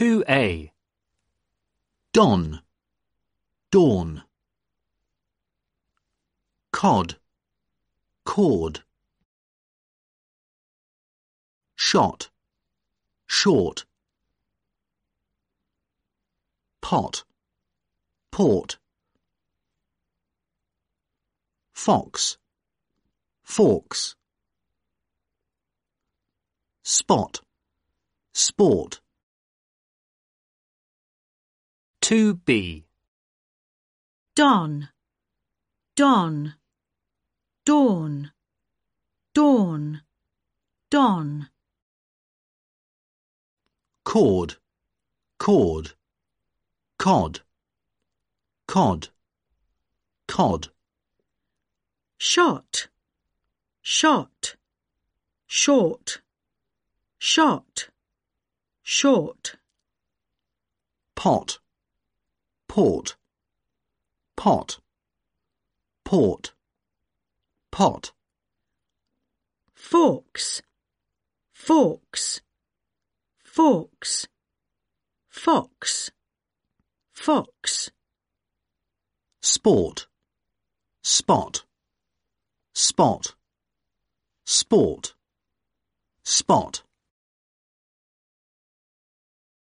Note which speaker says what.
Speaker 1: 2A.
Speaker 2: Don, dawn. Cod, cord. Shot, short. Pot, port. Fox, forks. Spot, sport.
Speaker 1: 2B.
Speaker 3: Don, dawn, dawn, dawn, dawn.
Speaker 2: Cord, cord. Cod, cod, cod.
Speaker 3: Shot, shot, short, shot, short.
Speaker 2: Pot, port, pot, port, pot.
Speaker 3: Forks, forks, forks, fox, fox.
Speaker 2: Sport, spot, spot, sport, spot.